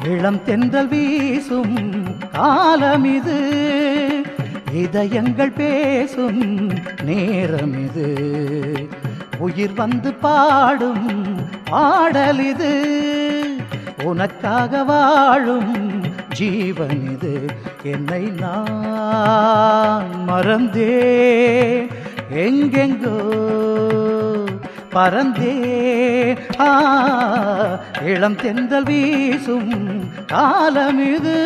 இளம் தென்றல் வீசும் காலம் இது, இதயங்கள் பேசும் நேரம் இது, உயிர் வந்து பாடும் பாடல் இது, உனக்காக வாழும் ஜீவன் இது. என்னை நான் மறந்தேன், எங்கெங்கோ பறந்தேன். இளம் தென்றல் வீசும் காலம் இது.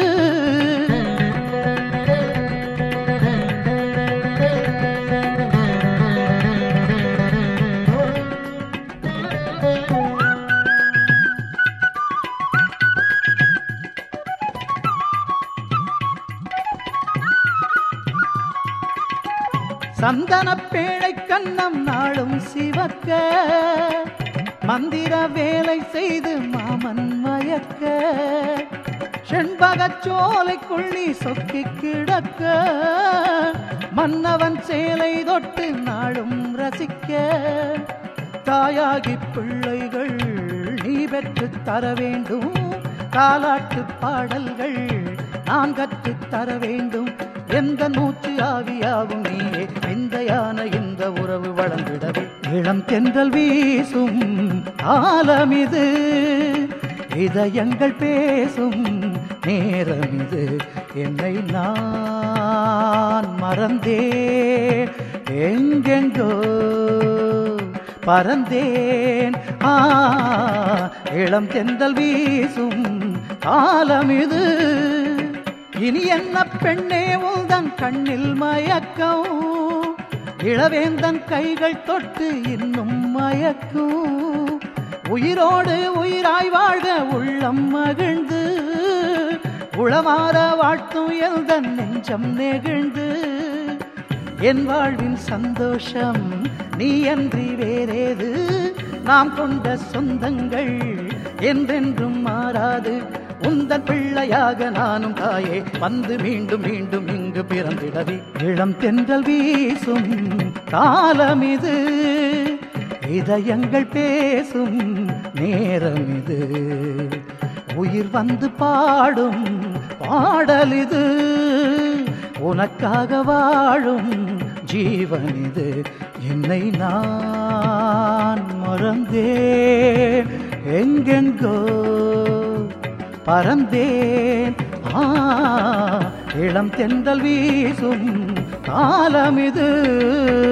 சந்தன பேழை கண்ணம் நாளும் சிவக்க, மந்திர வேலை செய்து மாமன் மயக்க, செண்பகச் சோலைக்குள் நீ சொக்கி கிடக்க, மன்னவன் சேலை தொட்டு நாளும் ரசிக்க, தாயாகி பிள்ளைகள் நீ பெற்று தர வேண்டும், தாலாட்டு பாடல்கள் நான் கற்று தர வேண்டும், எந்த மூச்சு ஆவியாகும் நீயே, விந்தையான இந்த உறவு வளர்ந்திடவே. இளம் தென்றல் வீசும் காலம் இது, இதயங்கள் பேசும் நேரம் இது, என்னை நான் மறந்தேன், எங்கெங்கோ பறந்தேன். இளம் தென்றல் வீசும் காலம் இது. இனி என்ன பெண்ணே உந்தன் கண்ணில் மயக்கம், இளவேந்தன் கைகள் தொட்டு இன்னும் மயக்கும், உயிரோடு உயிராய் வாழ்க உள்ளம் மகிழ்ந்து, உளமாற வாழ்த்தும் எந்தன் நெஞ்சம் நெகிழ்ந்து, என் வாழ்வின் சந்தோஷம் நீ அன்றி வேறேது, நாம் கொண்ட சொந்தங்கள் என்றென்றும் மாறாது, உந்தன் பிள்ளையாக நானும் தாயே வந்து மீண்டும் மீண்டும் இங்கு பிறந்திடவே. இளம் தென்றல் வீசும் காலம் இது, இதயங்கள் பேசும் நேரம் இது, உயிர் வந்து பாடும் பாடல் இது, உனக்காக வாழும் ஜீவன் இது, என்னை நான் மறந்தேன், எங்கெங்கோ பறந்தேன். இளம் தென்றல் வீசும் காலம் இது.